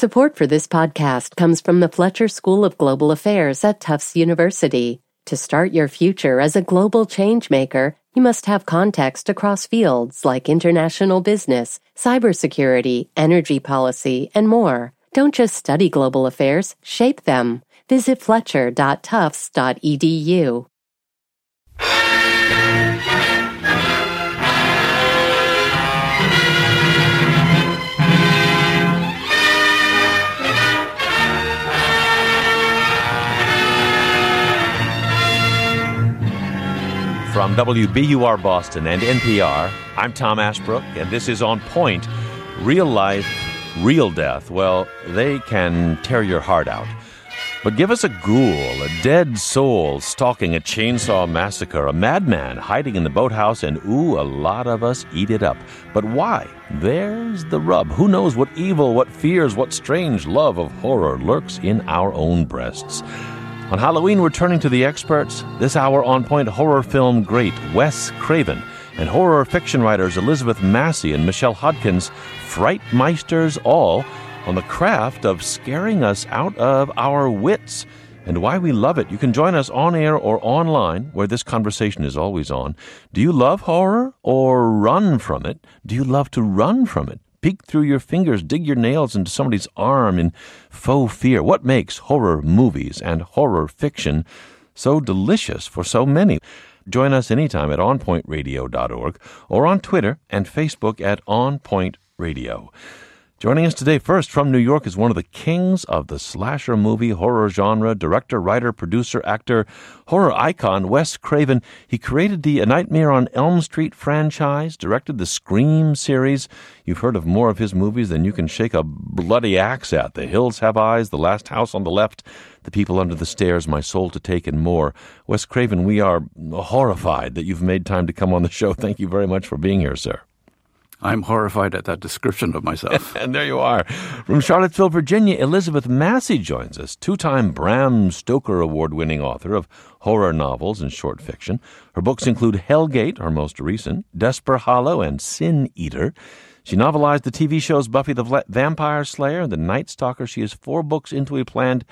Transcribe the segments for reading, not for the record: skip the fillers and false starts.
Support for this podcast comes from the Fletcher School of Global Affairs at Tufts University. To start your future as a global changemaker, you must have context across fields like international business, cybersecurity, energy policy, and more. Don't just study global affairs, shape them. Visit fletcher.tufts.edu. From WBUR Boston and NPR, I'm Tom Ashbrook, and this is On Point. Real life, real death, well, they can tear your heart out. But give us a ghoul, a dead soul stalking a chainsaw massacre, a madman hiding in the boathouse, and ooh, a lot of us eat it up. But why? There's the rub. Who knows what evil, what fears, what strange love of horror lurks in our own breasts? On Halloween, we're turning to the experts. This hour, On Point horror film great Wes Craven and horror fiction writers Elizabeth Massey and Michelle Hodkins, Frightmeisters all, on the craft of scaring us out of our wits and why we love it. You can join us on air or online, where this conversation is always on. Do you love horror or run from it? Do you love to run from it? Peek through your fingers, dig your nails into somebody's arm in faux fear. What makes horror movies and horror fiction so delicious for so many? Join us anytime at onpointradio.org or on Twitter and Facebook at onpointradio. Joining us today first from New York is one of the kings of the slasher movie horror genre, director, writer, producer, actor, horror icon, Wes Craven. He created the A Nightmare on Elm Street franchise, directed the Scream series. You've heard of more of his movies than you can shake a bloody axe at. The Hills Have Eyes, The Last House on the Left, The People Under the Stairs, My Soul to Take, and more. Wes Craven, we are horrified that you've made time to come on the show. Thank you very much for being here, sir. I'm horrified at that description of myself. And there you are. From Charlottesville, Virginia, Elizabeth Massey joins us, two-time Bram Stoker Award-winning author of horror novels and short fiction. Her books include Hellgate, our most recent, Desper Hollow, and Sin Eater. She novelized the TV shows Buffy the Vampire Slayer and The Night Stalker. She is 4 books into a planned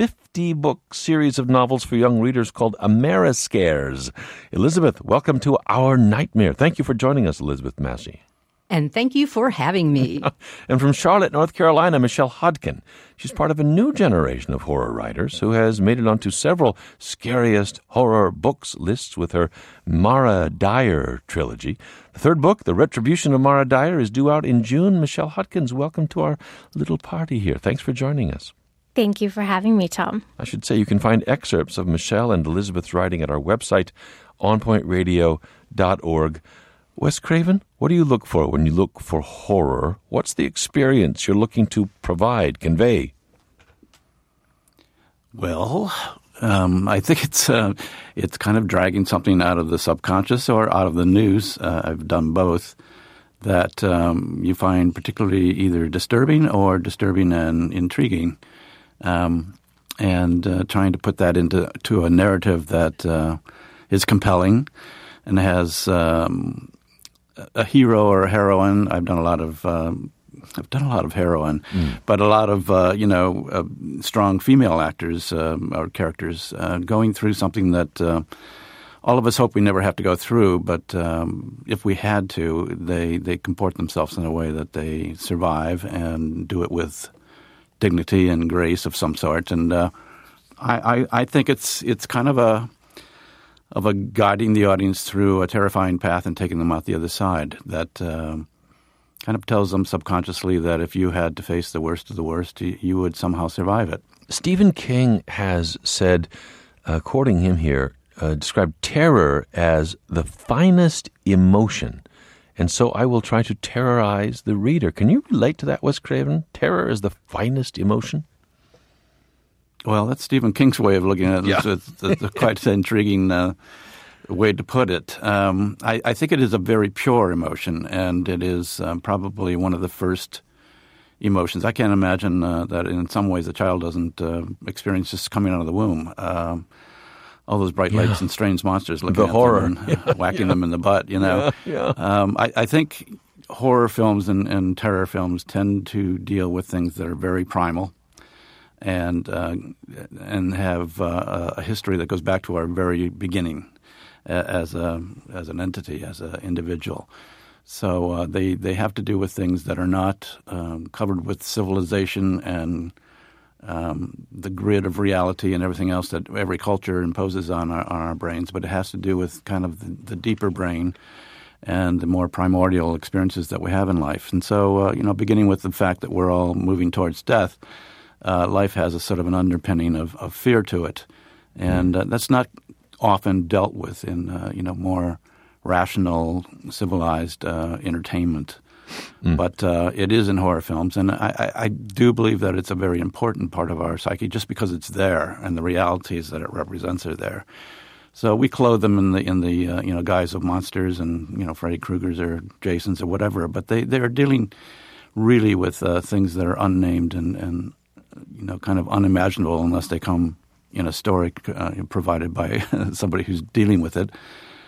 50-book series of novels for young readers called Ameriscares. Elizabeth, welcome to Our Nightmare. Thank you for joining us, Elizabeth Massey. And thank you for having me. And from Charlotte, North Carolina, Michelle Hodkin. She's part of a new generation of horror writers who has made it onto several scariest horror books lists with her Mara Dyer trilogy. The third book, The Retribution of Mara Dyer, is due out in June. Michelle Hodkins, welcome to our little party here. Thanks for joining us. Thank you for having me, Tom. I should say you can find excerpts of Michelle and Elizabeth's writing at our website, onpointradio.org. Wes Craven, what do you look for when you look for horror? What's the experience you're looking to provide, convey? Well, I think it's kind of dragging something out of the subconscious or out of the news. I've done both. That you find particularly either disturbing and intriguing, and trying to put that into a narrative that is compelling and has a hero or a heroine. I've done a lot of heroine, but a lot of strong female actors or characters going through something that all of us hope we never have to go through. But if we had to, they comport themselves in a way that they survive and do it with dignity and grace of some sort. And I think it's kind of a guiding the audience through a terrifying path and taking them out the other side. That kind of tells them subconsciously that if you had to face the worst of the worst, you would somehow survive it. Stephen King has said, quoting him here, described terror as the finest emotion. And so I will try to terrorize the reader. Can you relate to that, Wes Craven? Terror is the finest emotion? Well, that's Stephen King's way of looking at it. Yeah. It's quite an intriguing way to put it. I think it is a very pure emotion, and it is probably one of the first emotions. I can't imagine that in some ways a child doesn't experience just coming out of the womb. All those bright lights and strange monsters looking at horror. them and whacking them in the butt, you know. I think horror films and terror films tend to deal with things that are very primal and have a history that goes back to our very beginning as an entity, as an individual. So they have to do with things that are not covered with civilization and the grid of reality and everything else that every culture imposes on our brains, but it has to do with kind of the deeper brain and the more primordial experiences that we have in life. And so, beginning with the fact that we're all moving towards death, life has a sort of an underpinning of fear to it. And that's not often dealt with in, more rational, civilized entertainment. But it is in horror films, and I do believe that it's a very important part of our psyche just because it's there and the realities that it represents are there. So we clothe them in the guise of monsters and Freddy Kruegers or Jasons or whatever, but they are dealing really with things that are unnamed and kind of unimaginable unless they come in a story provided by somebody who's dealing with it.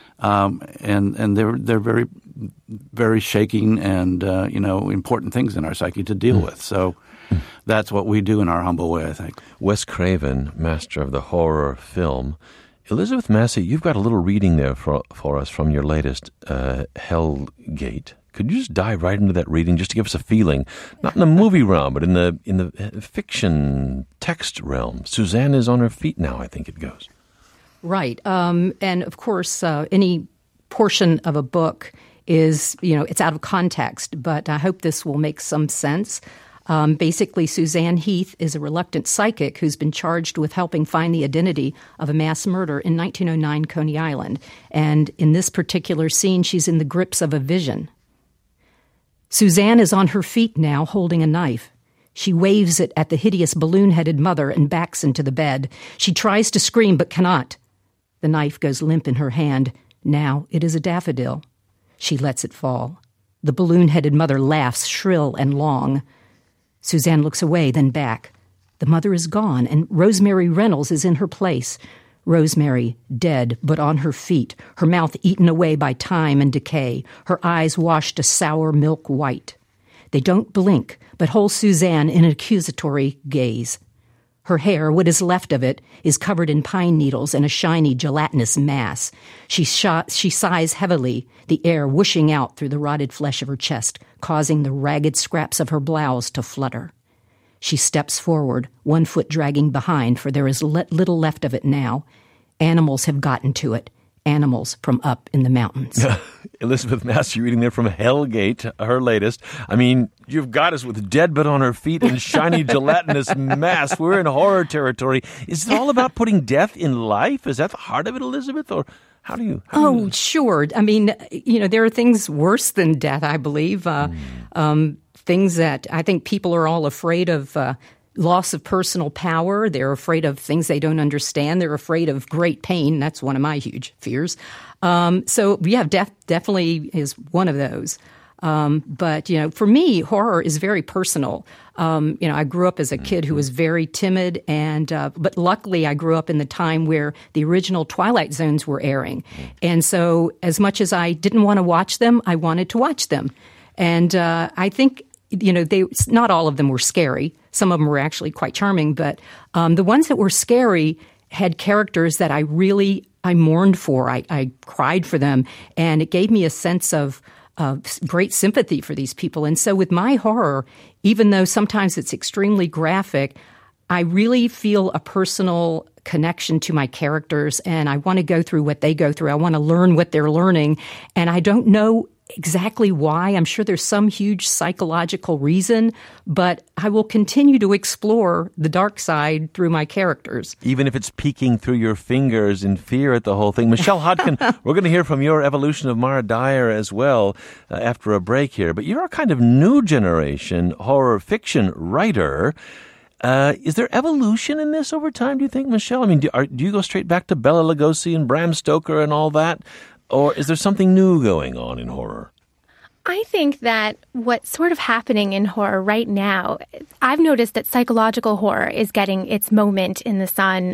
And they're very, very shaking and important things in our psyche to deal with. So that's what we do in our humble way, I think. Wes Craven, master of the horror film. Elizabeth Massey, you've got a little reading there for us from your latest Hellgate. Could you just dive right into that reading just to give us a feeling, not in the movie realm, but in the fiction text realm? Suzanne is on her feet now, I think it goes. Right. And of course, any portion of a book is, it's out of context, but I hope this will make some sense. Basically, Suzanne Heath is a reluctant psychic who's been charged with helping find the identity of a mass murder in 1909 Coney Island. And in this particular scene, she's in the grips of a vision. Suzanne is on her feet now, holding a knife. She waves it at the hideous balloon-headed mother and backs into the bed. She tries to scream but cannot. The knife goes limp in her hand. Now it is a daffodil. She lets it fall. The balloon-headed mother laughs shrill and long. Suzanne looks away, then back. The mother is gone, and Rosemary Reynolds is in her place. Rosemary, dead, but on her feet, her mouth eaten away by time and decay, her eyes washed a sour milk white. They don't blink, but hold Suzanne in an accusatory gaze. Her hair, what is left of it, is covered in pine needles and a shiny gelatinous mass. She sighs heavily, the air whooshing out through the rotted flesh of her chest, causing the ragged scraps of her blouse to flutter. She steps forward, one foot dragging behind, for there is little left of it now. Animals have gotten to it. Animals from up in the mountains. Elizabeth Massey reading there from Hellgate, her latest. I mean, you've got us with dead but on her feet and shiny gelatinous mass. We're in horror territory. Is it all about putting death in life? Is that the heart of it, Elizabeth? Or how do you... Sure. I mean, there are things worse than death, I believe. Things that I think people are all afraid of. Loss of personal power. They're afraid of things they don't understand. They're afraid of great pain. That's one of my huge fears. Death definitely is one of those. But for me, horror is very personal. I grew up as a kid who was very timid, but luckily I grew up in the time where the original Twilight Zones were airing. And so as much as I didn't want to watch them, I wanted to watch them. And I think not all of them were scary. Some of them were actually quite charming, but the ones that were scary had characters that I mourned for. I cried for them, and it gave me a sense of great sympathy for these people. And so with my horror, even though sometimes it's extremely graphic, I really feel a personal connection to my characters, and I want to go through what they go through. I want to learn what they're learning, and I don't know exactly why. I'm sure there's some huge psychological reason, but I will continue to explore the dark side through my characters. Even if it's peeking through your fingers in fear at the whole thing. Michelle Hodkin, we're going to hear from your evolution of Mara Dyer as well after a break here. But you're a kind of new generation horror fiction writer. Is there evolution in this over time, do you think, Michelle? I mean, do you go straight back to Bela Lugosi and Bram Stoker and all that? Or is there something new going on in horror? I think that what's sort of happening in horror right now, I've noticed that psychological horror is getting its moment in the sun.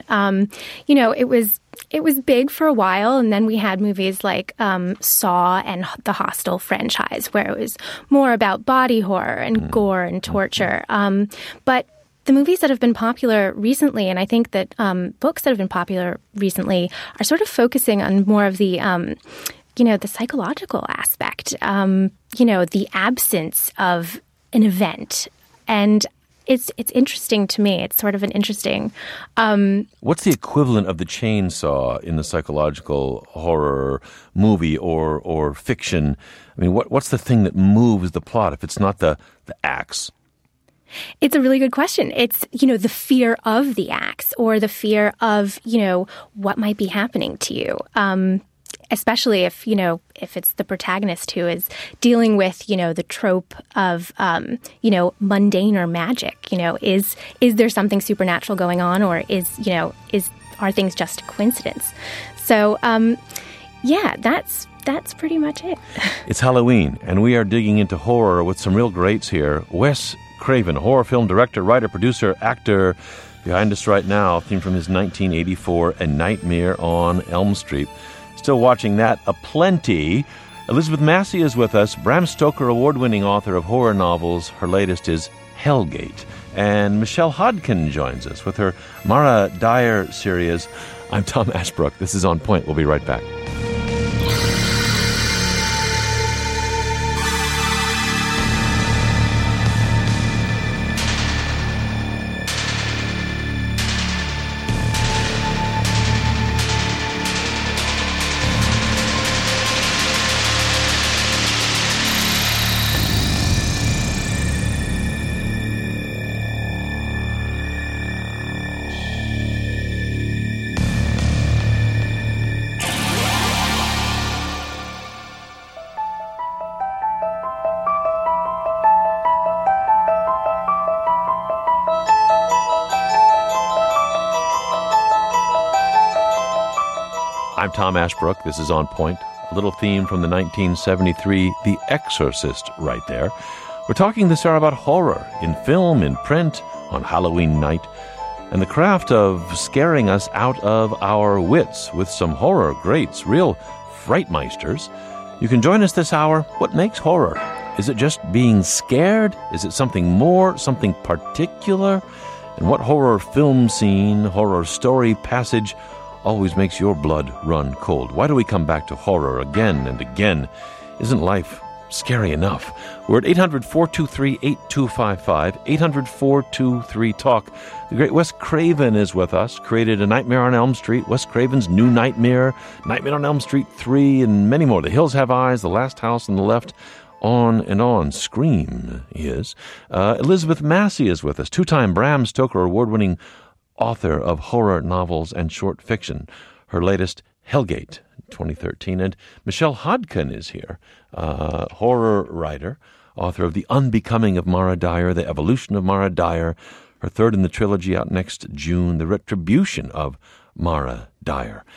It was big for a while, and then we had movies like Saw and the Hostel franchise, where it was more about body horror and gore and torture. But the movies that have been popular recently, and I think that books that have been popular recently, are sort of focusing on more of the the psychological aspect, the absence of an event. And it's interesting to me. It's sort of an interesting... What's the equivalent of the chainsaw in the psychological horror movie or fiction? I mean, what's the thing that moves the plot if it's not the axe? It's a really good question. It's, the fear of the axe or the fear of, what might be happening to you. Especially if it's the protagonist who is dealing with, the trope of, mundane or magic. Is there something supernatural going on, or are things just a coincidence? So, that's pretty much it. It's Halloween, and we are digging into horror with some real greats here. Wes Craven, horror film director, writer, producer, actor, behind us right now, theme from his 1984 A Nightmare on Elm Street. Still watching that aplenty. Elizabeth Massey is with us, Bram Stoker award-winning author of horror novels. Her latest is Hellgate. And Michelle Hodkin joins us with her Mara Dyer series. I'm Tom Ashbrook. This is On Point. We'll be right back. I'm Tom Ashbrook. This is On Point, a little theme from the 1973 The Exorcist right there. We're talking this hour about horror in film, in print, on Halloween night, and the craft of scaring us out of our wits with some horror greats, real frightmeisters. You can join us this hour. What makes horror? Is it just being scared? Is it something more, something particular? And what horror film scene, horror story passage always makes your blood run cold? Why do we come back to horror again and again? Isn't life scary enough? We're at 800-423-8255, 800-423-TALK. The great Wes Craven is with us, created A Nightmare on Elm Street, Wes Craven's New Nightmare, Nightmare on Elm Street 3, and many more. The Hills Have Eyes, The Last House on the Left, on and on. Scream is. Elizabeth Massey is with us, two-time Bram Stoker award-winning author of horror novels and short fiction. Her latest, Hellgate, 2013. And Michelle Hodkin is here, horror writer, author of The Unbecoming of Mara Dyer, The Evolution of Mara Dyer, her third in the trilogy out next June, The Retribution of Mara Dyer.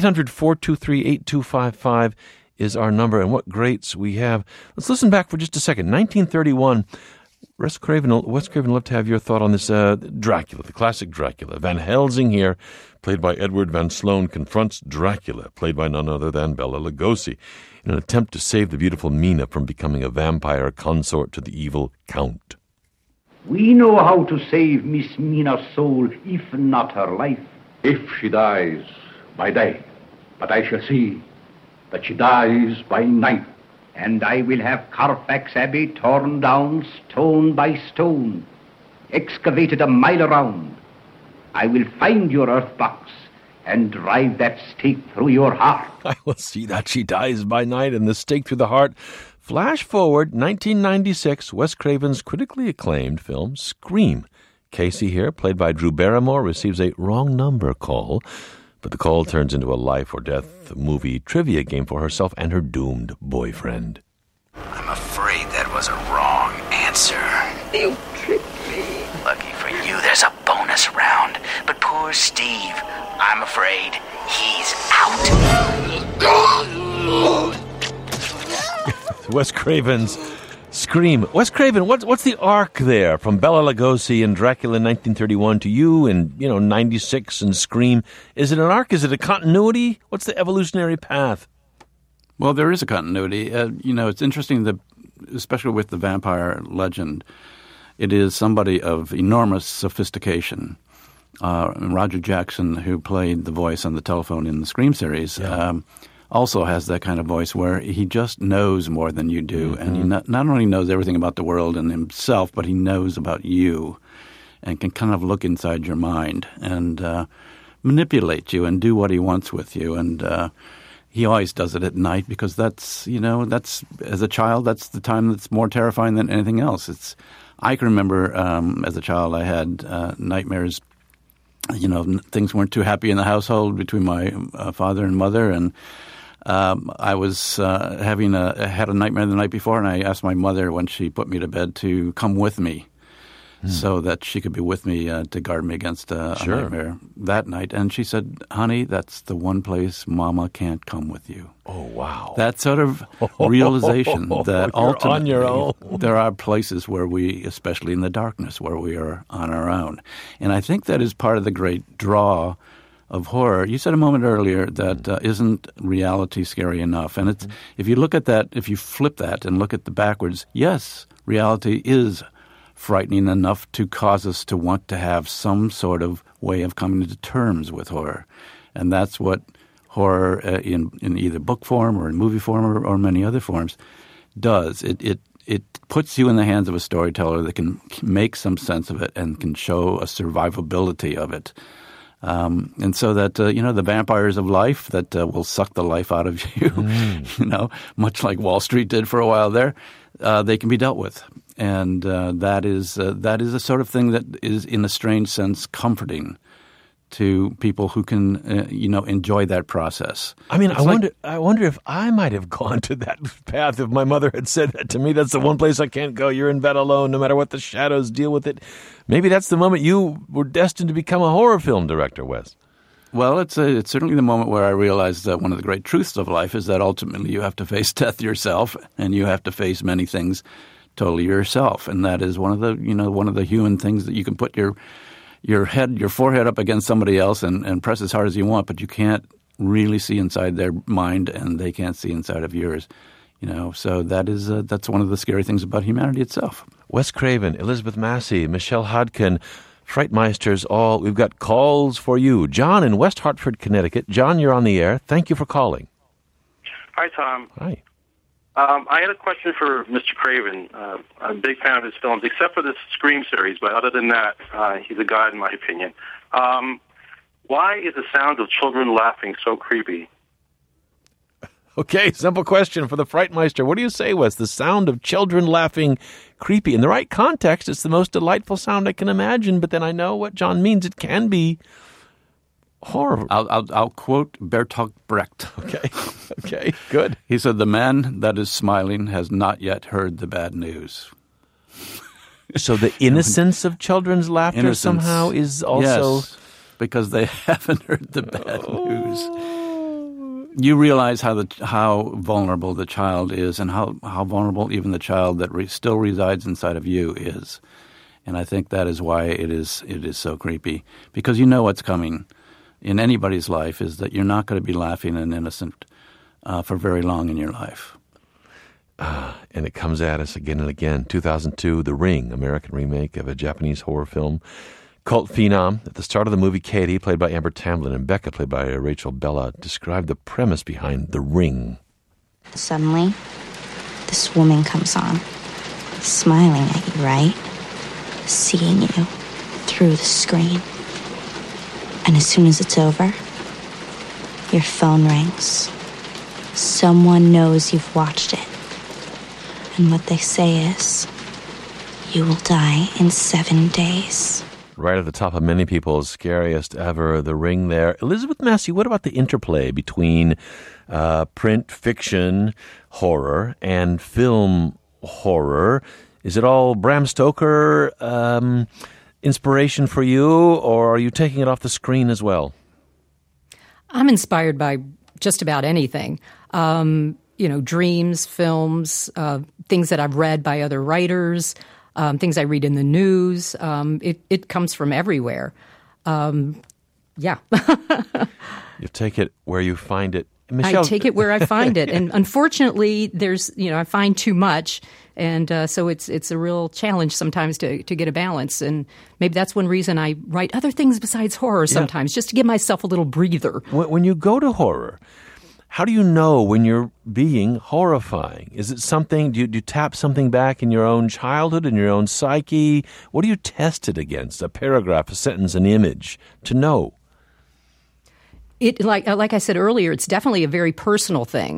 800-423-8255 is our number, and what greats we have. Let's listen back for just a second. 1931, Wes Craven, love to have your thought on this Dracula, the classic Dracula. Van Helsing here, played by Edward Van Sloan, confronts Dracula, played by none other than Bela Lugosi, in an attempt to save the beautiful Mina from becoming a vampire consort to the evil Count. We know how to save Miss Mina's soul, if not her life. If she dies by day, but I shall see that she dies by night. And I will have Carfax Abbey torn down stone by stone, excavated a mile around. I will find your earth box and drive that stake through your heart. I will see that she dies by night and the stake through the heart. Flash forward, 1996, Wes Craven's critically acclaimed film, Scream. Casey here, played by Drew Barrymore, receives a wrong number call, but the call turns into a life or death movie trivia game for herself and her doomed boyfriend. I'm afraid that was a wrong answer. You tricked me. Lucky for you, there's a bonus round. But poor Steve, I'm afraid he's out. with Wes Craven's Scream. Wes Craven, what's the arc there from Bela Lugosi and Dracula in 1931 to you in 96 and Scream? Is it an arc? Is it a continuity? What's the evolutionary path? Well, there is a continuity. It's interesting that, especially with the vampire legend, it is somebody of enormous sophistication. Roger Jackson, who played the voice on the telephone in the Scream series, also has that kind of voice where he just knows more than you do. And he not only knows everything about the world and himself, but he knows about you and can kind of look inside your mind and manipulate you and do what he wants with you. And he always does it at night because that's as a child, that's the time that's more terrifying than anything else. I can remember as a child I had nightmares. Things weren't too happy in the household between my father and mother, and I was had a nightmare the night before, and I asked my mother when she put me to bed to come with me so that she could be with me to guard me against a nightmare that night. And she said, "Honey, that's the one place Mama can't come with you." Oh, wow. That sort of realization that ultimately on your own. There are places where we, especially in the darkness, where we are on our own. And I think that is part of the great draw of horror. You said a moment earlier that isn't reality scary enough? And it's if you look at that, if you flip that and look at the backwards, yes, reality is frightening enough to cause us to want to have some sort of way of coming to terms with horror. And that's what horror in either book form or in movie form or many other forms does. It puts you in the hands of a storyteller that can make some sense of it and can show a survivability of it. And so that, the vampires of life that will suck the life out of you, much like Wall Street did for a while there, they can be dealt with. And that is a sort of thing that is, in a strange sense, comforting to people who can, enjoy that process. I mean, I wonder if I might have gone to that path if my mother had said that to me. That's the one place I can't go. You're in bed alone, no matter what the shadows, deal with it. Maybe that's the moment you were destined to become a horror film director, Wes. Well, it's certainly the moment where I realized that one of the great truths of life is that ultimately you have to face death yourself, and you have to face many things totally yourself, and that is one of the human things that you can put your forehead up against somebody else and press as hard as you want, but you can't really see inside their mind, and they can't see inside of yours. So that's one of the scary things about humanity itself. Wes Craven, Elizabeth Massey, Michelle Hodkin, Frightmeisters, all. We've got calls for you. John in West Hartford, Connecticut. John, you're on the air. Thank you for calling. Hi, Tom. Hi. I had a question for Mr. Craven. I'm a big fan of his films, except for the Scream series, but other than that, he's a god in my opinion. Why is the sound of children laughing so creepy? Okay, simple question for the Frightmeister. What do you say, Wes? The sound of children laughing creepy. In the right context, it's the most delightful sound I can imagine, but then I know what John means. It can be horrible. I'll quote Bertolt Brecht. Okay, good. He said, "The man that is smiling has not yet heard the bad news." So the innocence of children's laughter somehow is also... Yes, because they haven't heard the bad news. You realize how vulnerable the child is and how vulnerable even the child that still resides inside of you is. And I think that is why it is so creepy, because you know what's coming in anybody's life is that you're not going to be laughing and innocent for very long in your life. And it comes at us again and again. 2002, The Ring, American remake of a Japanese horror film. Cult phenom. At the start of the movie, Katie, played by Amber Tamblyn, and Becca, played by Rachel Bella, described the premise behind The Ring. Suddenly, this woman comes on, smiling at you, right? Seeing you through the screen. And as soon as it's over, your phone rings. Someone knows you've watched it. And what they say is, you will die in 7 days. Right at the top of many people's scariest ever, The Ring there. Elizabeth Massey, what about the interplay between print fiction horror and film horror? Is it all Bram Stoker inspiration for you, or are you taking it off the screen as well? I'm inspired by just about anything. dreams, films, things that I've read by other writers, things I read in the news. It comes from everywhere. Yeah. You take it where you find it. Michelle. I take it where I find it. And unfortunately, I find too much. And so it's a real challenge sometimes to get a balance. And maybe that's one reason I write other things besides horror sometimes, just to give myself a little breather. When you go to horror, how do you know when you're being horrifying? Is it something, do you tap something back in your own childhood, in your own psyche? What do you test it against? A paragraph, a sentence, an image to know? It like I said earlier, it's definitely a very personal thing,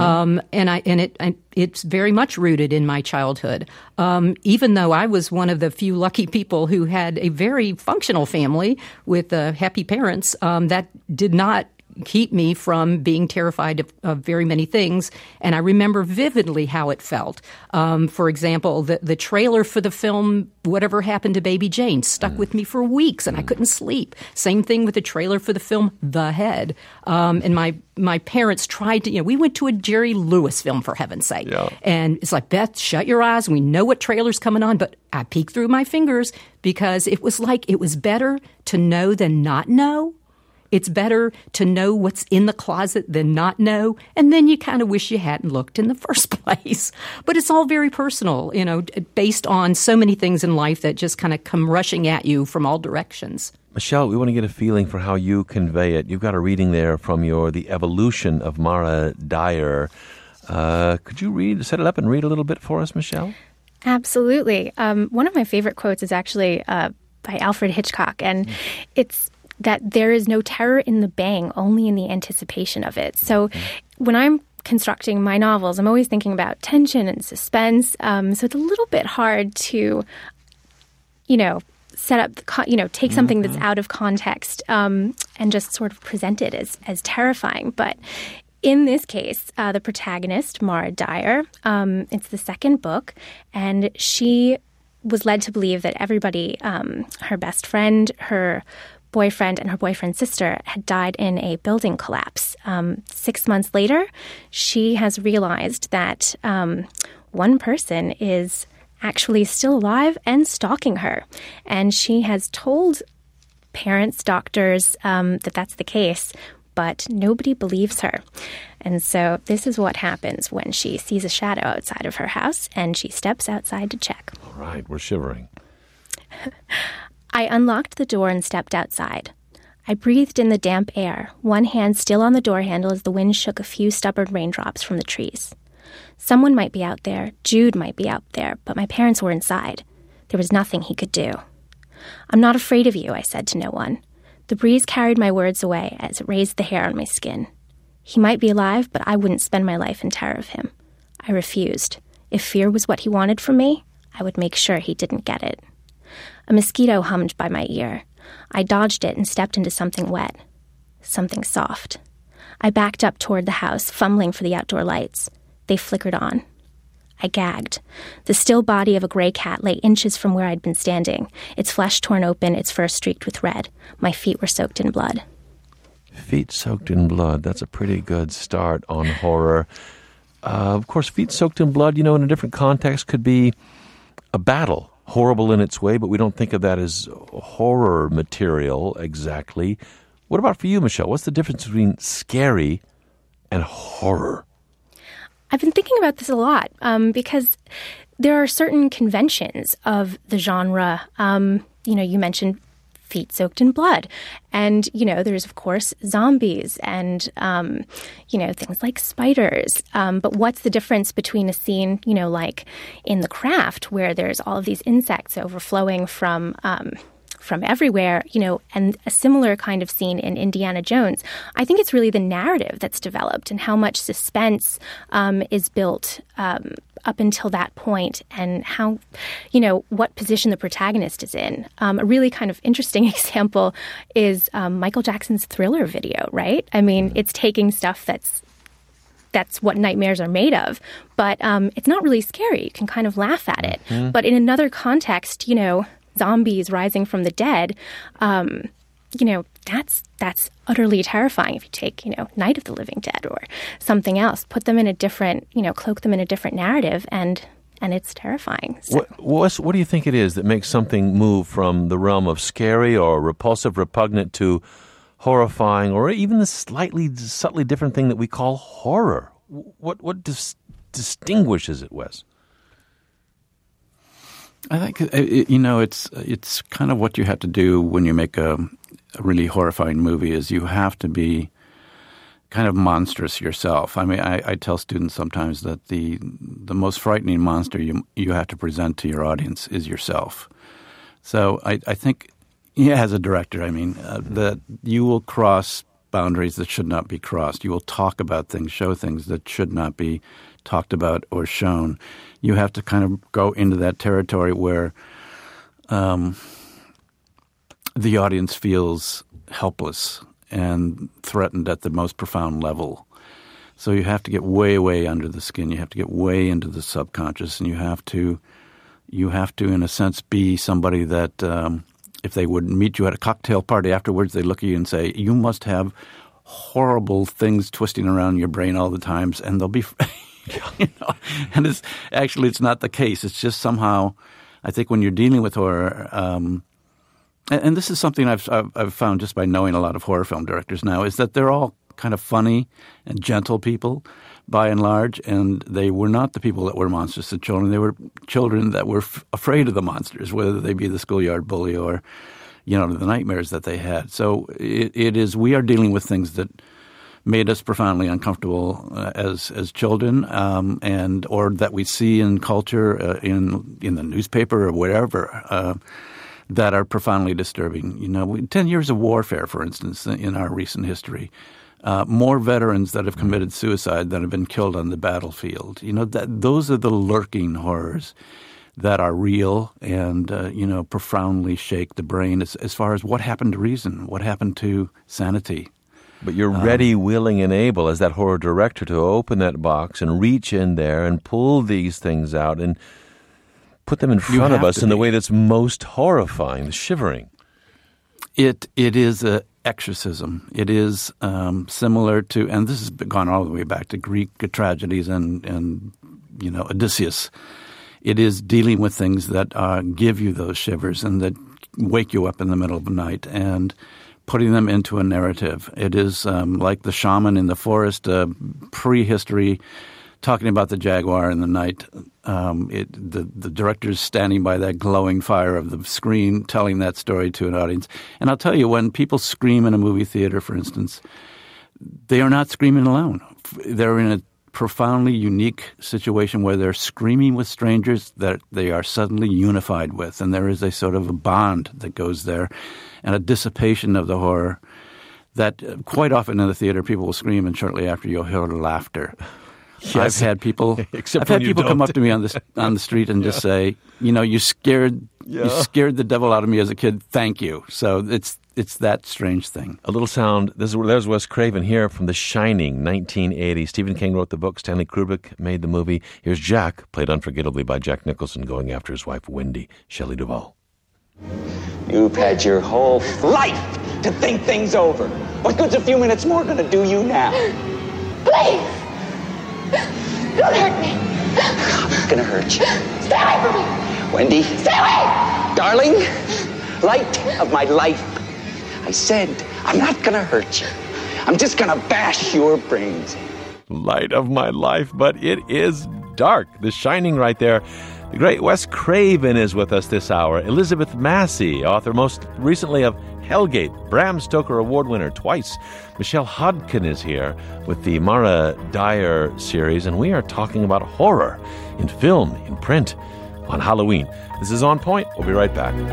and it's very much rooted in my childhood. Even though I was one of the few lucky people who had a very functional family with happy parents, that did not keep me from being terrified of very many things. And I remember vividly how it felt. For example, the trailer for the film Whatever Happened to Baby Jane stuck with me for weeks, and I couldn't sleep. Same thing with the trailer for the film The Head. And my parents tried to, we went to a Jerry Lewis film, for heaven's sake. Yeah. And it's like, Beth, shut your eyes. We know what trailer's coming on. But I peeked through my fingers because it was like it was better to know than not know. It's better to know what's in the closet than not know, and then you kind of wish you hadn't looked in the first place. But it's all very personal, based on so many things in life that just kind of come rushing at you from all directions. Michelle, we want to get a feeling for how you convey it. You've got a reading there from The Evolution of Mara Dyer. Could you set it up and read a little bit for us, Michelle? Absolutely. One of my favorite quotes is actually by Alfred Hitchcock, and it's that there is no terror in the bang, only in the anticipation of it. So when I'm constructing my novels, I'm always thinking about tension and suspense. So it's a little bit hard to, set up, take something that's out of context and just sort of present it as terrifying. But in this case, the protagonist, Mara Dyer, it's the second book, and she was led to believe that everybody, her best friend, her boyfriend, and her boyfriend's sister had died in a building collapse. 6 months later, she has realized that one person is actually still alive and stalking her. And she has told parents, doctors, that that's the case, but nobody believes her. And so this is what happens when she sees a shadow outside of her house and she steps outside to check. All right, we're shivering. I unlocked the door and stepped outside. I breathed in the damp air, one hand still on the door handle as the wind shook a few stubborn raindrops from the trees. Someone might be out there, Jude might be out there, but my parents were inside. There was nothing he could do. I'm not afraid of you, I said to no one. The breeze carried my words away as it raised the hair on my skin. He might be alive, but I wouldn't spend my life in terror of him. I refused. If fear was what he wanted from me, I would make sure he didn't get it. A mosquito hummed by my ear. I dodged it and stepped into something wet. Something soft. I backed up toward the house, fumbling for the outdoor lights. They flickered on. I gagged. The still body of a gray cat lay inches from where I'd been standing, its flesh torn open, its fur streaked with red. My feet were soaked in blood. Feet soaked in blood. That's a pretty good start on horror. Of course, feet soaked in blood, in a different context, could be a battle. Horrible in its way, but we don't think of that as horror material exactly. What about for you, Michelle? What's the difference between scary and horror? I've been thinking about this a lot because there are certain conventions of the genre. You mentioned feet soaked in blood. And, there's, of course, zombies and, things like spiders. But what's the difference between a scene, like in The Craft, where there's all of these insects overflowing from everywhere, and a similar kind of scene in Indiana Jones? I think it's really the narrative that's developed and how much suspense is built up until that point, and how, what position the protagonist is in. A really kind of interesting example is Michael Jackson's Thriller video, right? I mean, it's taking stuff that's what nightmares are made of, but it's not really scary. You can kind of laugh at it. Mm-hmm. But in another context, zombies rising from the dead, that's utterly terrifying. If you take, Night of the Living Dead or something else, put them in a different, cloak them in a different narrative, and it's terrifying. So. What do you think it is that makes something move from the realm of scary or repulsive, repugnant to horrifying, or even the subtly different thing that we call horror? What distinguishes it, Wes? I think it's kind of what you have to do when you make a really horrifying movie. Is you have to be kind of monstrous yourself. I mean, I tell students sometimes that the most frightening monster you have to present to your audience is yourself. So I think, as a director, that you will cross boundaries that should not be crossed. You will talk about things, show things that should not be talked about or shown. You have to kind of go into that territory where the audience feels helpless and threatened at the most profound level. So you have to get way, way under the skin. You have to get way into the subconscious, and you have to, in a sense, be somebody that if they would meet you at a cocktail party afterwards, they look at you and say, you must have horrible things twisting around your brain all the times, and they'll be, and it's not the case. It's just somehow, I think when you're dealing with horror, and this is something I've found just by knowing a lot of horror film directors now, is that they're all kind of funny and gentle people by and large, and they were not the people that were monsters to children. They were children that were afraid of the monsters, whether they be the schoolyard bully or, the nightmares that they had. So it is, we are dealing with things that made us profoundly uncomfortable as children, and or that we see in culture, in the newspaper or wherever, that are profoundly disturbing. 10 years of warfare, for instance, in our recent history. More veterans that have committed suicide than have been killed on the battlefield. Those are the lurking horrors that are real and, profoundly shake the brain as far as what happened to reason, what happened to sanity. But you're ready, willing, and able as that horror director to open that box and reach in there and pull these things out and put them in front of us in the way that's most horrifying, the shivering. It is a exorcism. It is similar to, and this has gone all the way back to Greek tragedies and Odysseus. It is dealing with things that give you those shivers and that wake you up in the middle of the night and putting them into a narrative. It is like the shaman in the forest, prehistory, talking about the jaguar in the night. The director's standing by that glowing fire of the screen, telling that story to an audience. And I'll tell you, when people scream in a movie theater, for instance, they are not screaming alone. They're in a profoundly unique situation where they're screaming with strangers that they are suddenly unified with. And there is a sort of a bond that goes there and a dissipation of the horror that quite often in the theater people will scream and shortly after you'll hear laughter. Yes. I've had people come up to me on the street and just say, you scared the devil out of me as a kid. Thank you. So it's that strange thing. A little sound. There's Wes Craven here from The Shining, 1980. Stephen King wrote the book. Stanley Kubrick made the movie. Here's Jack, played unforgettably by Jack Nicholson, going after his wife, Wendy, Shelley Duvall. You've had your whole life to think things over. What good's a few minutes more going to do you now? Please! Don't hurt me. I'm not gonna hurt you. Stay away from me. Wendy. Stay away! Darling, light of my life. I said, I'm not gonna hurt you. I'm just gonna bash your brains in. Light of my life, but it is dark. The Shining right there. The great Wes Craven is with us this hour. Elizabeth Massey, author most recently of Hellgate, Bram Stoker Award winner twice. Michelle Hodkin is here with the Mara Dyer series, and we are talking about horror in film, in print, on Halloween. This is On Point. We'll be right back.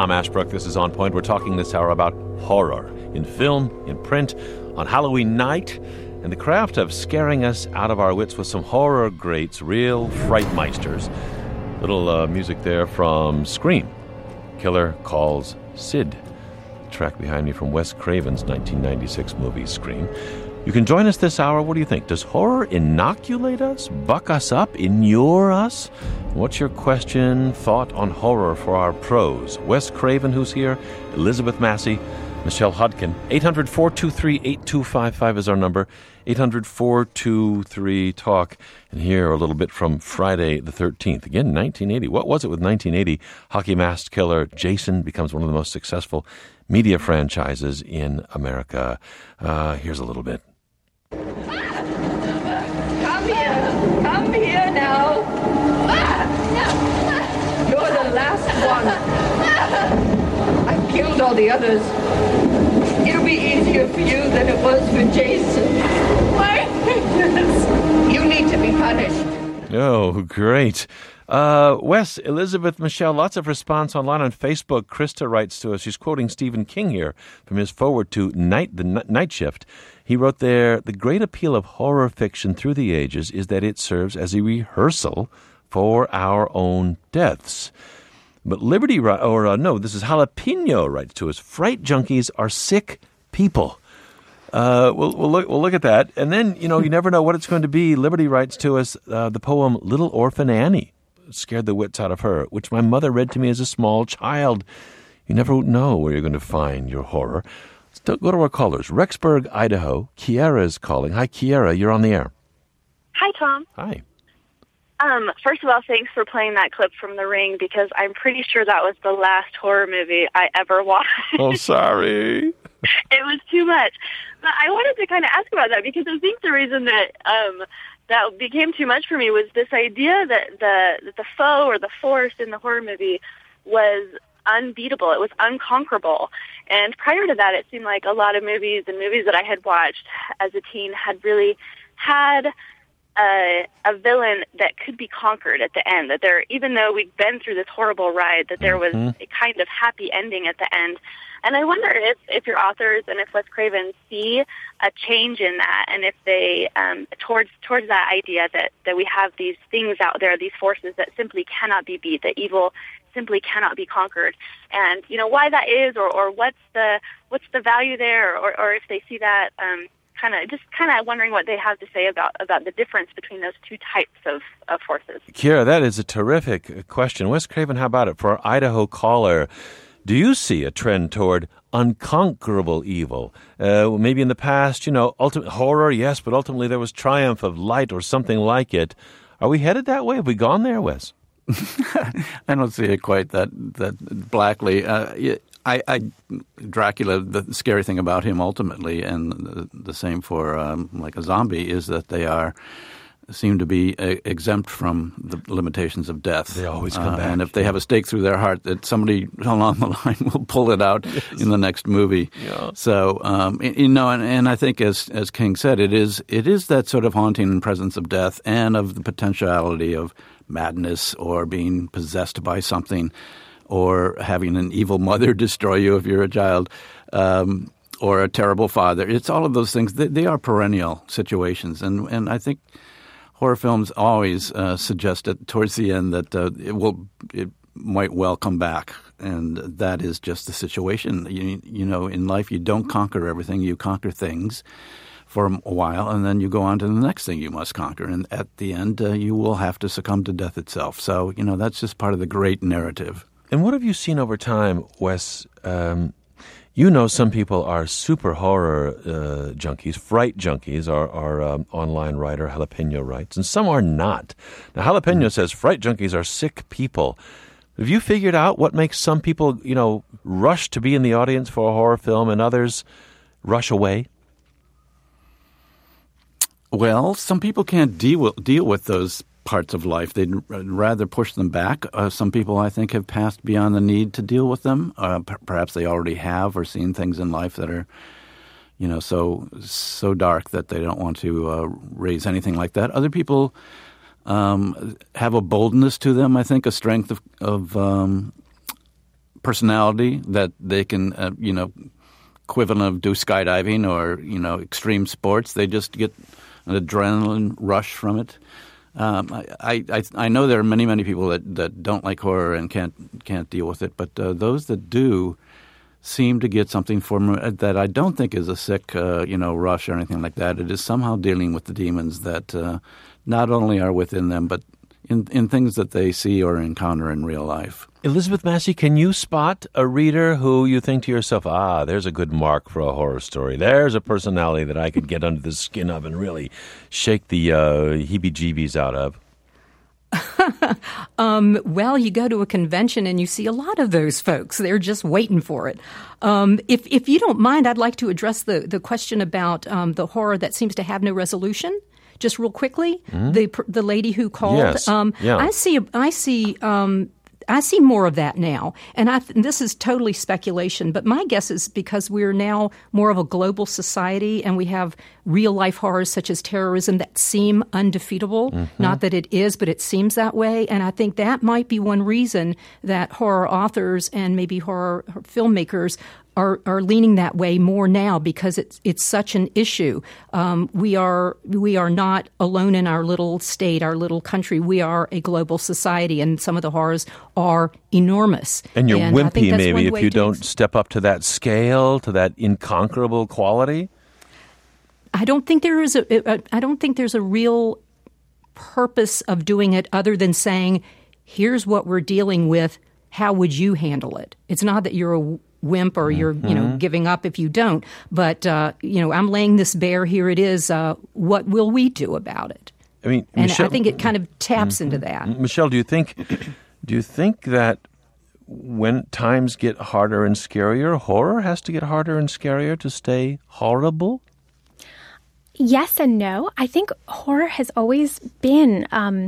Tom Ashbrook. This is On Point. We're talking this hour about horror in film, in print, on Halloween night, and the craft of scaring us out of our wits with some horror greats, real frightmeisters. Little music there from Scream. Killer Calls Sid. The track behind me from Wes Craven's 1996 movie Scream. You can join us this hour. What do you think? Does horror inoculate us, buck us up, inure us? What's your question, thought on horror for our pros? Wes Craven, who's here, Elizabeth Massey, Michelle Hodkin. 800-423-8255 is our number. 800-423-TALK. And here a little bit from Friday the 13th. Again, 1980. What was it with 1980? Hockey masked killer Jason becomes one of the most successful media franchises in America. Here's a little bit. Come here now. You're the last one. I killed all the others. It'll be easier for you than it was for Jason. My goodness. You need to be punished. Oh, great. Wes, Elizabeth, Michelle, lots of response online on Facebook. Krista writes to us. She's quoting Stephen King here from his foreword to The Night Shift. He wrote there, the great appeal of horror fiction through the ages is that it serves as a rehearsal for our own deaths. But this is Jalapeno writes to us. Fright junkies are sick people. We'll look at that. And then, you never know what it's going to be. Liberty writes to us the poem Little Orphan Annie. Scared the wits out of her, which my mother read to me as a small child. You never know where you're going to find your horror. Let's go to our callers. Rexburg, Idaho. Kiara is calling. Hi, Kiara. You're on the air. Hi, Tom. Hi. First of all, thanks for playing that clip from The Ring, because I'm pretty sure that was the last horror movie I ever watched. Oh, sorry. It was too much. But I wanted to kind of ask about that, because I think the reason that that became too much for me was this idea that the foe or the force in the horror movie was unbeatable. It was unconquerable. And prior to that, it seemed like a lot of movies that I had watched as a teen had really had a villain that could be conquered at the end, that there, even though we'd been through this horrible ride, that there was a kind of happy ending at the end. And I wonder if your authors and if Wes Craven see a change in that, and if they, towards that idea that we have these things out there, these forces that simply cannot be beat, that evil simply cannot be conquered, and why that is, or what's the value there, or if they see that. Kind of wondering what they have to say about the difference between those two types of forces. Kira, that is a terrific question. Wes Craven, how about it? For our Idaho caller, do you see a trend toward unconquerable evil? Maybe in the past, ultimate horror, yes, but ultimately there was triumph of light or something like it. Are we headed that way? Have we gone there, Wes? I don't see it quite that blackly. Dracula, the scary thing about him ultimately, and the same for like a zombie, is that they seem to be exempt from the limitations of death. They always come back. And if they have a stake through their heart, that somebody along the line will pull it out in the next movie. Yeah. So, and I think as King said, it is that sort of haunting presence of death and of the potentiality of madness or being possessed by something, or having an evil mother destroy you if you're a child, or a terrible father. It's all of those things. They are perennial situations. And I think horror films always suggest towards the end that it might well come back. And that is just the situation. In life, you don't conquer everything. You conquer things for a while, and then you go on to the next thing you must conquer. And at the end, you will have to succumb to death itself. So, that's just part of the great narrative. And what have you seen over time, Wes? Some people are super horror junkies, fright junkies, our online writer Jalapeno writes, and some are not. Now, Jalapeno says fright junkies are sick people. Have you figured out what makes some people, rush to be in the audience for a horror film and others rush away? Well, some people can't deal with those parts of life. They'd rather push them back. Some people, I think, have passed beyond the need to deal with them. Perhaps they already have, or seen things in life that are, so dark that they don't want to raise anything like that. Other people have a boldness to them, I think, a strength of personality that they can, equivalent of do skydiving or, extreme sports. They just get an adrenaline rush from it. I know there are many people that don't like horror and can't deal with it, but those that do seem to get something from it that I don't think is a sick, rush or anything like that. It is somehow dealing with the demons that not only are within them, but in things that they see or encounter in real life. Elizabeth Massey, can you spot a reader who you think to yourself, there's a good mark for a horror story. There's a personality that I could get under the skin of and really shake the heebie-jeebies out of? Well, you go to a convention and you see a lot of those folks. They're just waiting for it. If you don't mind, I'd like to address the question about the horror that seems to have no resolution. Just real quickly, the lady who called. Yes. I see more of that now, and this is totally speculation, but my guess is because we're now more of a global society and we have real-life horrors such as terrorism that seem undefeatable. Not that it is, but it seems that way, and I think that might be one reason that horror authors and maybe horror filmmakers are leaning that way more now because it's such an issue. We are not alone in our little state, our little country. We are a global society, and some of the horrors are enormous. And you're wimpy, maybe, if you don't step up to that scale, to that inconquerable quality. I don't think there's a real purpose of doing it other than saying, "Here's what we're dealing with. How would you handle it?" It's not that you're a wimp or you're giving up if you don't, but I'm laying this bare. Here it is. What will we do about it? I mean, and Michelle, I think it kind of taps into that. Michelle, do you think that when times get harder and scarier, horror has to get harder and scarier to stay horrible? Yes and no. I think horror has always been,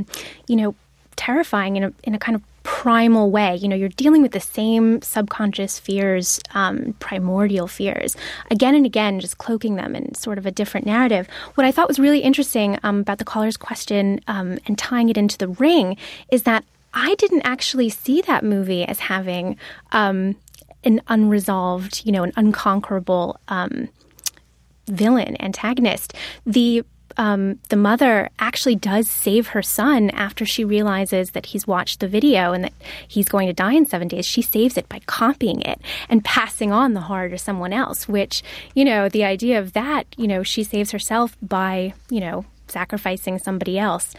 terrifying in a kind of primal way. You're dealing with the same subconscious fears, primordial fears, again and again, just cloaking them in sort of a different narrative. What I thought was really interesting about the caller's question and tying it into The Ring is that I didn't actually see that movie as having an unresolved, an unconquerable villain, antagonist. The mother actually does save her son after she realizes that he's watched the video and that he's going to die in 7 days. She saves it by copying it and passing on the horror to someone else, which, the idea of that, she saves herself by, sacrificing somebody else.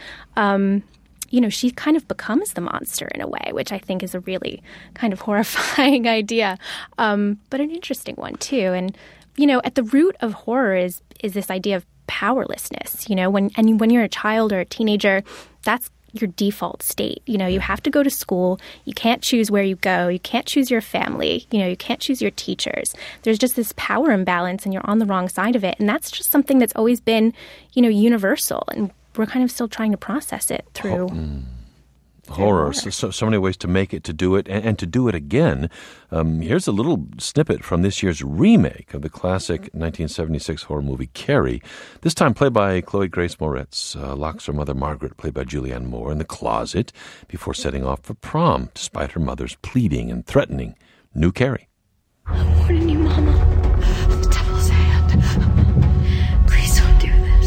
She kind of becomes the monster in a way, which I think is a really kind of horrifying idea, but an interesting one too. And, at the root of horror is this idea of powerlessness. When you're a child or a teenager, that's your default state. You have to go to school. You can't choose where you go. You can't choose your family. You can't choose your teachers. There's just this power imbalance and you're on the wrong side of it. And that's just something that's always been, universal. And we're kind of still trying to process it through horror. So many ways to make it, to do it, and to do it again. Here's a little snippet from this year's remake of the classic 1976 horror movie Carrie, this time played by Chloe Grace Moretz. Locks her mother Margaret, played by Julianne Moore, in the closet before setting off for prom, despite her mother's pleading and threatening new Carrie. I'm warning you, Mama. The devil's hand. Please don't do this.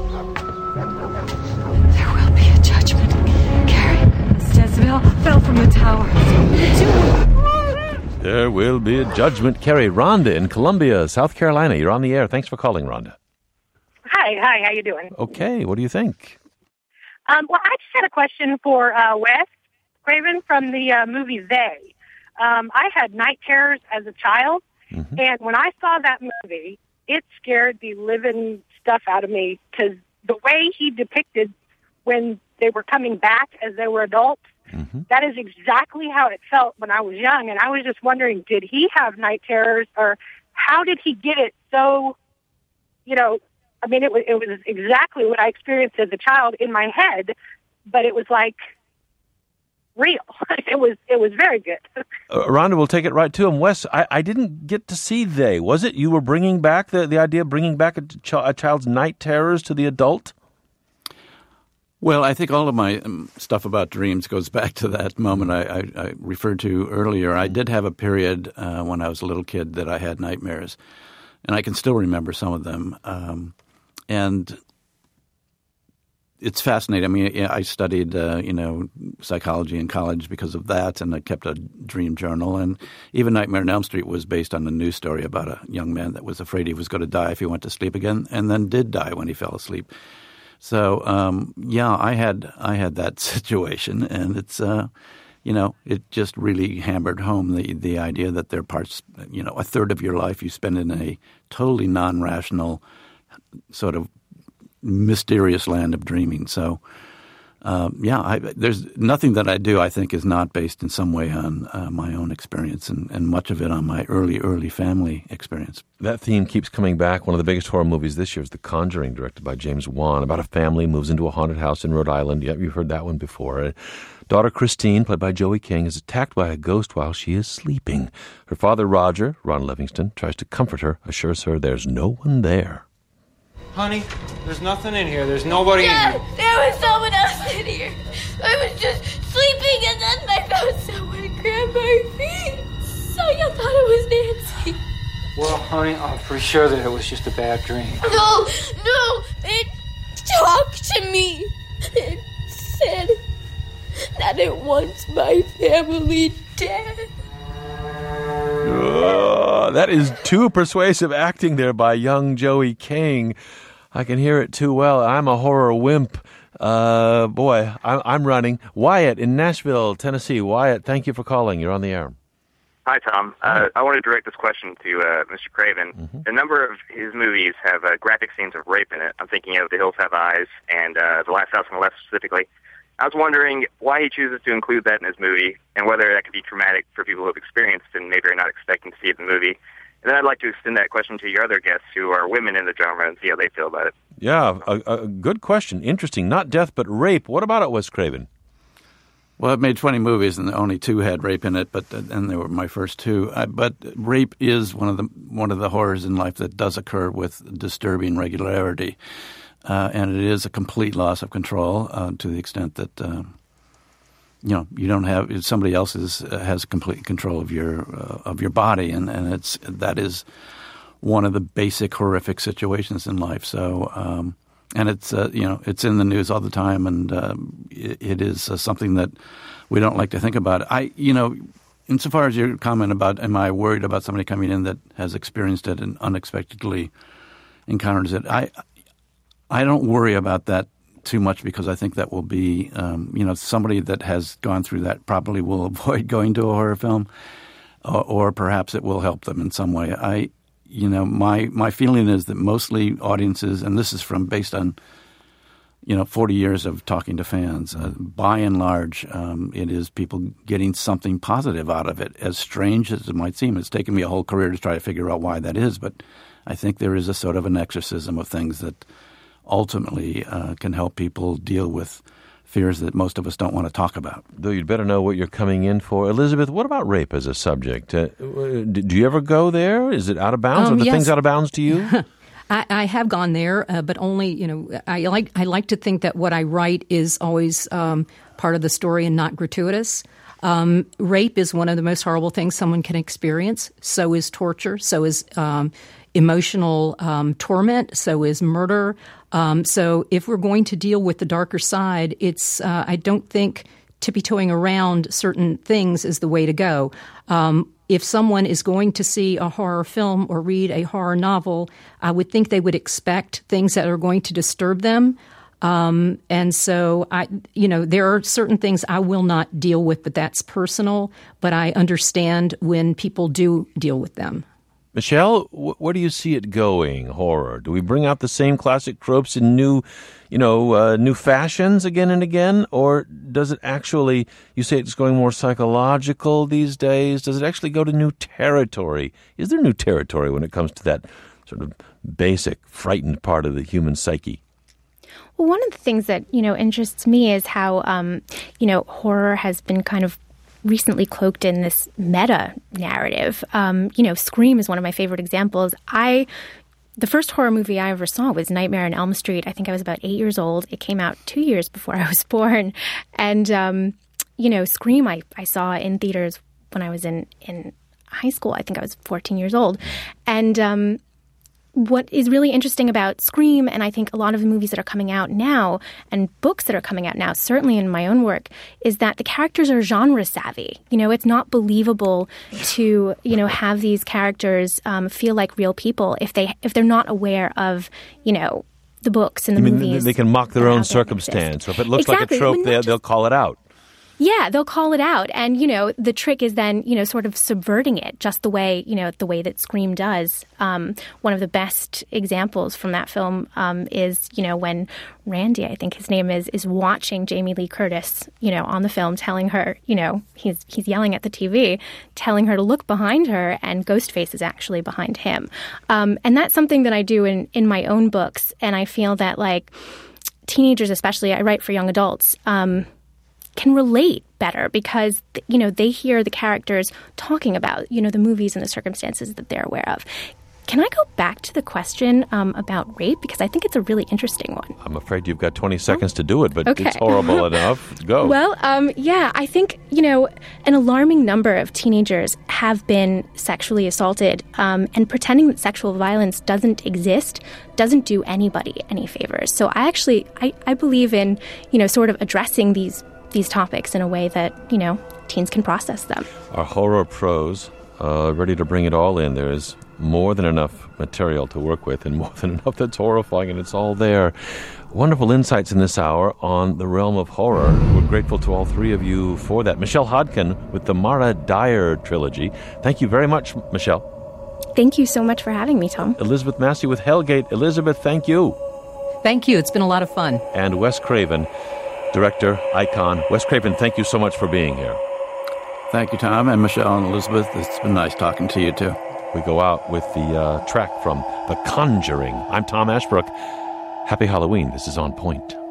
There will be a judgment. Carrie, Jezebel fell from the tower. There will be a judgment. Carrie, Rhonda in Columbia, South Carolina. You're on the air. Thanks for calling, Rhonda. Hi, how you doing? Okay, what do you think? Well, I just had a question for Wes Craven from the movie They. I had night terrors as a child, and when I saw that movie, it scared the living stuff out of me because the way he depicted when they were coming back as they were adults, that is exactly how it felt when I was young. And I was just wondering, did he have night terrors, or how did he get it so, it was exactly what I experienced as a child in my head, but it was like real. It was very good. Rhonda, we'll take it right to him. Wes, I didn't get to see They. Was it you were bringing back the idea of bringing back a child's night terrors to the adult? Well, I think all of my stuff about dreams goes back to that moment I referred to earlier. I did have a period when I was a little kid that I had nightmares, and I can still remember some of them. And it's fascinating. I mean, I studied, psychology in college because of that, and I kept a dream journal. And even Nightmare on Elm Street was based on a news story about a young man that was afraid he was going to die if he went to sleep again, and then did die when he fell asleep. So, I had that situation, and it's, it just really hammered home the idea that there are parts, a third of your life you spend in a totally non-rational sort of mysterious land of dreaming. So, there's nothing that I do I think is not based in some way on my own experience, and much of it on my early family experience. That theme keeps coming back. One of the biggest horror movies this year is The Conjuring, directed by James Wan, about a family moves into a haunted house in Rhode Island. Yep, you've heard that one before. Daughter Christine, played by Joey King, is attacked by a ghost while she is sleeping. Her father, Roger, Ron Livingston, tries to comfort her, assures her there's no one there. Honey, there's nothing in here. There's nobody in here. There was someone else in here. I was just sleeping, and then I felt someone grab my feet. So I thought it was Nancy. Well, honey, I'm pretty sure that it was just a bad dream. No, it talked to me. It said that it wants my family dead. Oh, that is too persuasive acting there by young Joey King. I can hear it too well. I'm a horror wimp. I'm running. Wyatt in Nashville, Tennessee. Wyatt, thank you for calling. You're on the air. Hi, Tom. I want to direct this question to Mr. Craven. Mm-hmm. A number of his movies have graphic scenes of rape in it. I'm thinking of The Hills Have Eyes and The Last House on the Left specifically. I was wondering why he chooses to include that in his movie and whether that could be traumatic for people who have experienced it and maybe are not expecting to see it in the movie. And then I'd like to extend that question to your other guests who are women in the genre and see how they feel about it. Yeah, a good question. Interesting. Not death, but rape. What about it, Wes Craven? Well, I've made 20 movies, and only 2 had rape in it, and they were my first 2. But rape is one of the horrors in life that does occur with disturbing regularity, and it is a complete loss of control to the extent that you don't have somebody else has complete control of your body, and that is one of the basic horrific situations in life. So. And it's it's in the news all the time, and it is something that we don't like to think about. Insofar as your comment about, am I worried about somebody coming in that has experienced it and unexpectedly encounters it? I don't worry about that too much because I think that will be somebody that has gone through that probably will avoid going to a horror film, or perhaps it will help them in some way. My feeling is that mostly audiences, and this is based on 40 years of talking to fans, by and large, it is people getting something positive out of it. As strange as it might seem, it's taken me a whole career to try to figure out why that is, but I think there is a sort of an exorcism of things that ultimately can help people deal with fears that most of us don't want to talk about. Though you'd better know what you're coming in for. Elizabeth, what about rape as a subject? Do you ever go there? Is it out of bounds? Are the things out of bounds to you? I have gone there, but only, I like to think that what I write is always part of the story and not gratuitous. Rape is one of the most horrible things someone can experience. So is torture. So is emotional torment. So is murder. So if we're going to deal with the darker side, it's I don't think tippy-toeing around certain things is the way to go. If someone is going to see a horror film or read a horror novel, I would think they would expect things that are going to disturb them. And so there are certain things I will not deal with, but that's personal. But I understand when people do deal with them. Michelle, where do you see it going, horror? Do we bring out the same classic tropes in new fashions again and again? Or does it actually, you say it's going more psychological these days, does it actually go to new territory? Is there new territory when it comes to that sort of basic, frightened part of the human psyche? Well, one of the things that, interests me is how, horror has been kind of recently cloaked in this meta narrative. Scream is one of my favorite examples. I the first horror movie I ever saw was Nightmare on Elm Street. I think I was about 8 years old. It came out 2 years before I was born. And, Scream I saw in theaters when I was in high school. I think I was 14 years old. And what is really interesting about Scream, and I think a lot of the movies that are coming out now and books that are coming out now, certainly in my own work, is that the characters are genre savvy. It's not believable to, have these characters feel like real people if they're not aware of, the books and the movies. They can mock their own circumstance, or if it looks like a trope, they'll call it out. Yeah, they'll call it out. And, the trick is then, sort of subverting it just the way that Scream does. One of the best examples from that film is, when Randy, I think his name is watching Jamie Lee Curtis, on the film, telling her, he's yelling at the TV, telling her to look behind her, and Ghostface is actually behind him. And that's something that I do in my own books. And I feel that, like, teenagers especially, I write for young adults, can relate better because, they hear the characters talking about, the movies and the circumstances that they're aware of. Can I go back to the question about rape? Because I think it's a really interesting one. I'm afraid you've got 20 seconds to do it, but It's horrible enough. Go. Well, I think, an alarming number of teenagers have been sexually assaulted, and pretending that sexual violence doesn't exist doesn't do anybody any favors. So I believe in, sort of addressing these topics in a way that, teens can process them. Our horror pros ready to bring it all in. There is more than enough material to work with and more than enough that's horrifying, and it's all there. Wonderful insights in this hour on the realm of horror. We're grateful to all three of you for that. Michelle Hodkin with the Mara Dyer trilogy. Thank you very much, Michelle. Thank you so much for having me, Tom. Elizabeth Massey with Hellgate. Elizabeth, thank you. Thank you. It's been a lot of fun. And Wes Craven, director, icon. Wes Craven, thank you so much for being here. Thank you, Tom, and Michelle and Elizabeth. It's been nice talking to you, too. We go out with the track from The Conjuring. I'm Tom Ashbrook. Happy Halloween. This is On Point.